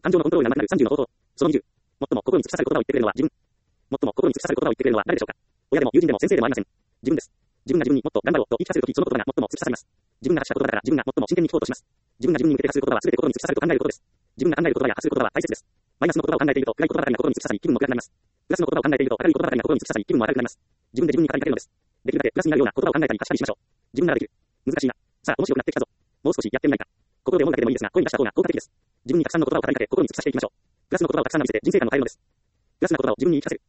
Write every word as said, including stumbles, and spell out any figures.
感情のコントロールが上手くなるさんじゅうの方法。そのにじゅう。最も心に突き刺さる言葉を言ってくれるのは自分。最も心に突き刺さる言葉を言ってくれるのは誰でしょうか。親でも友人でも先生でもありません。自分です。自分が自分にもっと頑張ろうと言い聞かせるとき、その言葉が最も突き刺さります。自分が発した言葉だから自分が最も真剣に聞こうとします。自分が自分に向けて発する言葉は全て心に突き刺さると考えることです。自分が考える言葉や発する言葉は大切です。マイナスの言葉を考えていると暗い言葉ばかりが心に突き刺さり気分も暗くなります。プラスの言葉を考えていると明るい言葉ばかりが心に突き刺さり気分も明るくなります。自分で自分に語りかけるのです。できるだけプラスになるような言葉を考えたり発したりしましょう。自分ならできる。難しいな。さあ面白くなってきたぞ。もう少しやってみないか。心で思うだけでもいいですが声に出した方が効果的です。自分にたくさんの言葉を語りかけ心に突き刺していきましょう。プラスの言葉をたくさん浴びせて人生観を変えるのです。プラスな言葉を自分に言い聞かせる。